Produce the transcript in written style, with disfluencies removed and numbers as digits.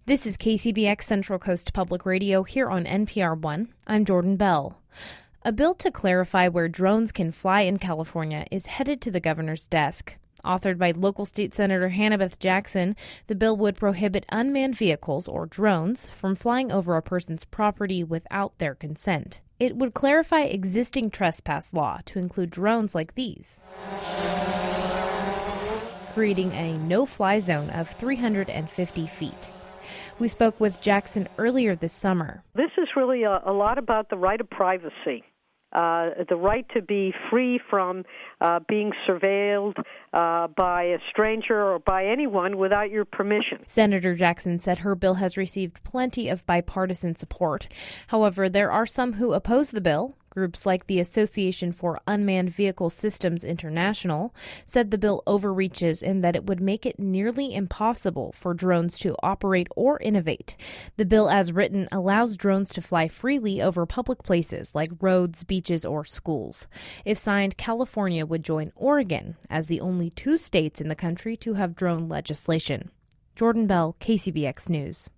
This is KCBX Central Coast Public Radio here on NPR One. I'm Jordan Bell. A bill to clarify where drones can fly in California is headed to the governor's desk. Authored by local state Senator Hannah-Beth Jackson, the bill would prohibit unmanned vehicles, or drones, from flying over a person's property without their consent. It would clarify existing trespass law to include drones like these, creating a no-fly zone of 350 feet. We spoke with Jackson earlier this summer. This is really a lot about the right of privacy, the right to be free from being surveilled by a stranger or by anyone without your permission. Senator Jackson said her bill has received plenty of bipartisan support. However, there are some who oppose the bill. Groups like the Association for Unmanned Vehicle Systems International said the bill overreaches in that it would make it nearly impossible for drones to operate or innovate. The bill as written allows drones to fly freely over public places like roads, beaches, or schools. If signed, California would join Oregon as the only two states in the country to have drone legislation. Jordan Bell, KCBX News.